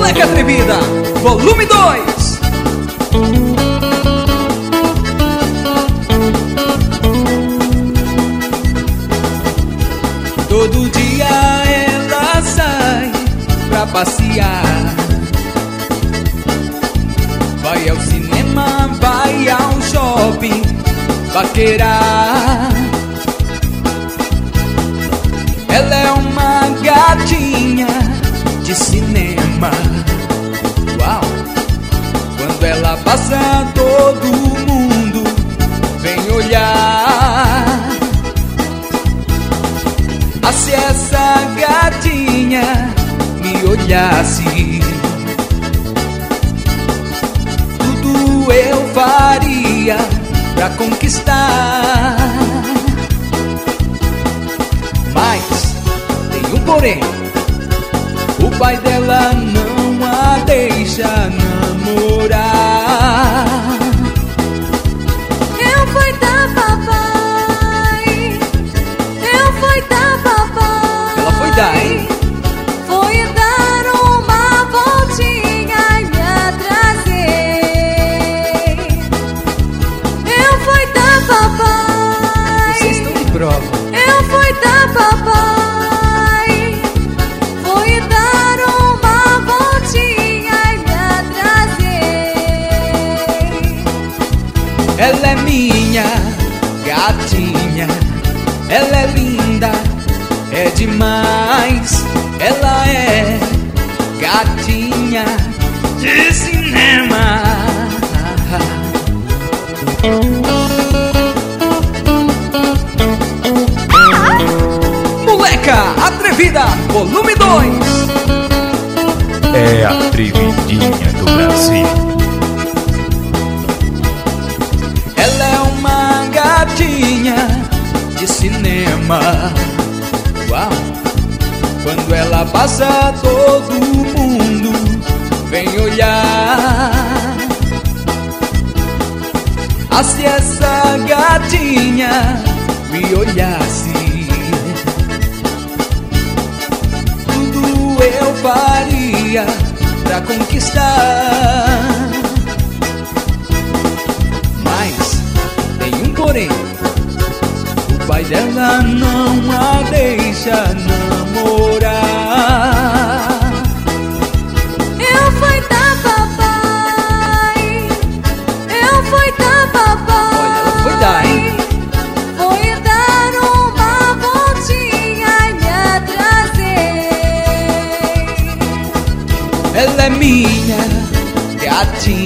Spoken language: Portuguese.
Moleca Atrevida, volume 2. Todo dia ela sai pra passear, vai ao cinema, vai ao shopping, paquerar. Ela é uma gatinha de cinema. Uau! Quando ela passa, todo mundo vem olhar. Ah, se essa gatinha me olhasse, tudo eu faria pra conquistar. Mas tem um porém: o pai dela não a deixa namorar. Eu fui dar papai, eu fui dar papai. Ela foi dar, hein? Foi dar uma voltinha e me atrasei. Eu fui dar papai. Vocês estão de prova. Eu fui dar papai. Fui dar uma voltinha e me atrasei. Ela é minha gatinha, ela é linda, é demais. Ela é gatinha de cinema. Moleca Atrevida, volume 2. É a atrevidinha do Brasil. Ela é uma gatinha de cinema. Uau! Quando ela passa, todo mundo vem olhar. Ah, se essa gatinha me olhasse, tudo eu faria pra conquistar. Mas tem um porém: o pai dela não a deixa namorar. Eu fui dar papai, eu fui dar papai. Olha, ela foi dar, hein? Fui dar uma voltinha e me atrasei. Ela é minha gatinha,